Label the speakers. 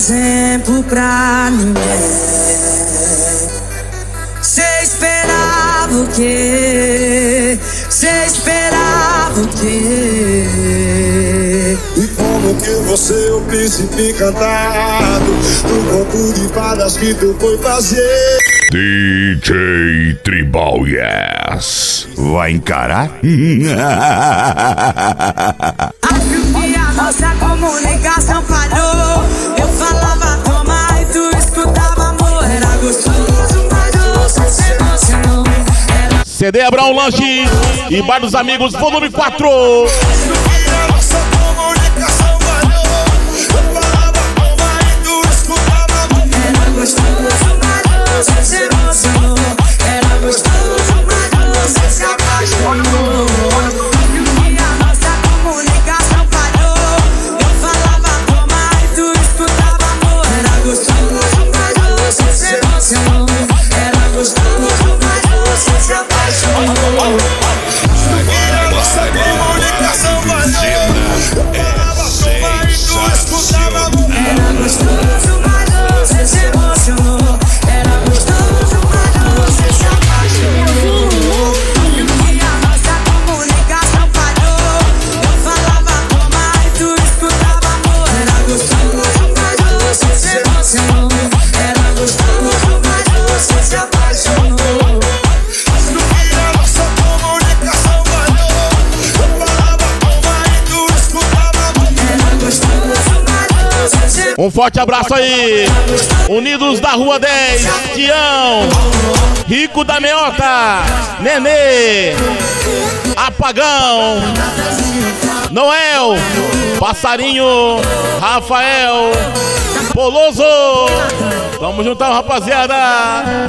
Speaker 1: exemplo pra ninguém. Cê esperava o quê? Cê esperava o quê?
Speaker 2: E como que você, o príncipe encantado, do conto de fadas que tu foi fazer?
Speaker 3: DJ Tribal Yes. Vai encarar?
Speaker 1: Acho que a nossa comunicação falhou. Eu falava toma e tu escutava amor. Era gostoso, mas você se emocionou.
Speaker 4: CD Abraão Lanche e Bar dos Amigos, volume 4. Um forte abraço aí, Unidos da Rua 10, Tião, Rico da Meota, Nenê, Apagão, Noel, Passarinho, Rafael, Poloso. Tamo juntão, rapaziada.